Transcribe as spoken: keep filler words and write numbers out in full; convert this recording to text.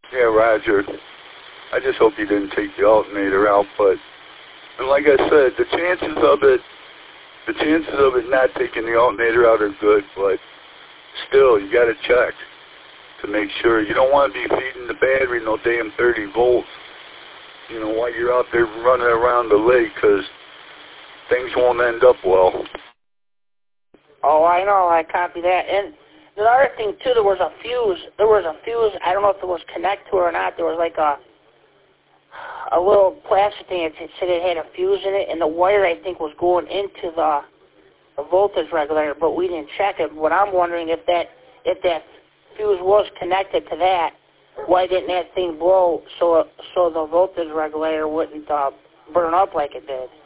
Yeah, Roger. I just hope you didn't take the alternator out, but and like I said, the chances of it, the chances of it not taking the alternator out are good, but still, you got to check to make sure. You don't want to be feeding the battery no damn thirty volts, you know, while you're out there running around the lake, because things won't end up well. Oh, I know. I copy that. And the other thing, too, there was a fuse. There was a fuse. I don't know if it was connected to it or not. There was like a a little plastic thing. It said it had a fuse in it, and the wire, I think, was going into the, the voltage regulator, but we didn't check it. But I'm wondering if that if that fuse was connected to that, why didn't that thing blow so so the voltage regulator wouldn't uh, burn up like it did?